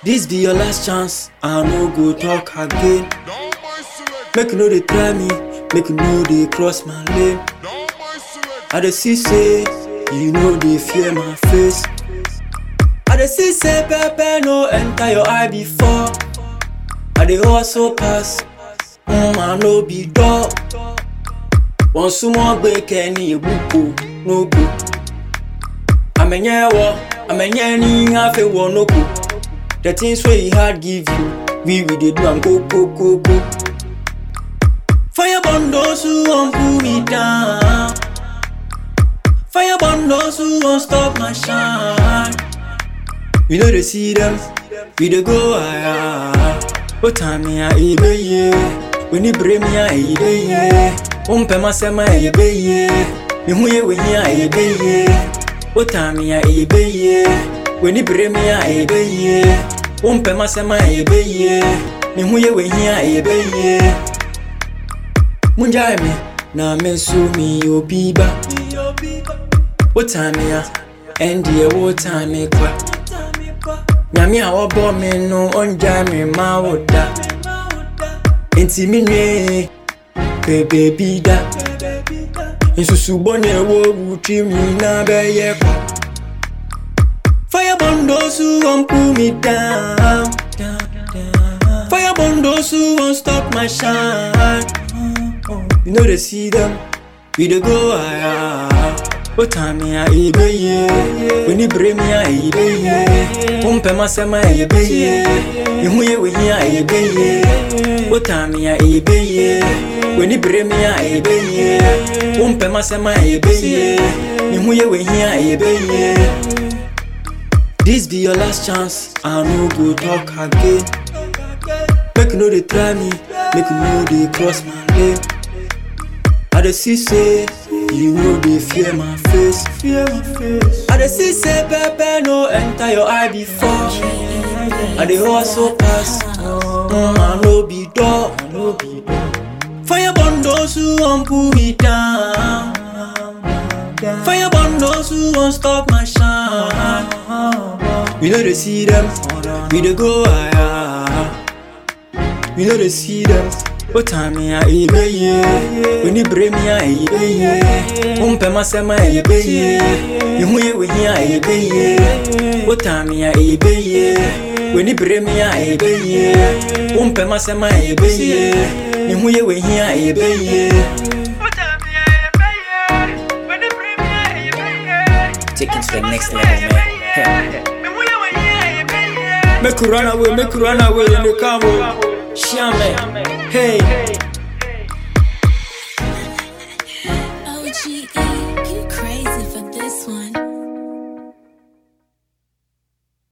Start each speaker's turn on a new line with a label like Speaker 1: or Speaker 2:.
Speaker 1: This be your last chance, I no go talk again. Make you know they try me, make you know they cross my lane. I dey see say, you know they fear my face. I dey see say pepper no enter your eye before. I dey also pass, I no be dog. Once more break any buko, no go. Amenye ni hafe wo no go. The things where he had give you, we dey do and go. Fire burn those who won't pull me down. Fire burn those who won't stop my shine. We know they see them, we dey go higher. What time me a ebe ye? When you bring me a ebe ye? Umpe masema ebe ye? Me huye we a ebe ye? What time me a ebe ye? When you bring me a ebe ye? Umpe masema ebe ye? Me huye we a ebe ye? Munjai me na me so mi obiba. What time me a? Endi what time me kwa? Nyami a obo me no onja me ma woda. Enti mi nwe baby da. Insusu bone wo wuti mi na beye kwa. Fire burn those who won't pull me down. Fire burn those who won't stop my shine. You know they see them, we dey go higher. What time me a ebe ye? When you bring me a ebe ye? Umpe masema ebe ye? You huye we a ebe ye? What time me a ebe ye? When you bring me a ebe ye? Umpe masema ebe ye? You huye we a ebe ye? This be your last chance, I no go talk again. Make you know they try me, make you know they cross my lane. I dey see say, you know they fear my face. I dey see say pepper no enter your eye before. I dey also pass, I no be dog. Fire burn those who won't pull me down. Fire burn those who won't stop my shine. We know they see them, we dey go higher. We know they see them. What time me a ebe ye? When you bring me a ebe ye? Umpe masema ebe ye? You huye we a ebe ye? What time me a ebe ye? When you bring me a ebe ye? Umpe masema ebe ye? You huye we a ebe ye?
Speaker 2: Take it to the next level, man.
Speaker 1: Make you run away, in the car. Shame, hey.
Speaker 3: OGE, you crazy for this one.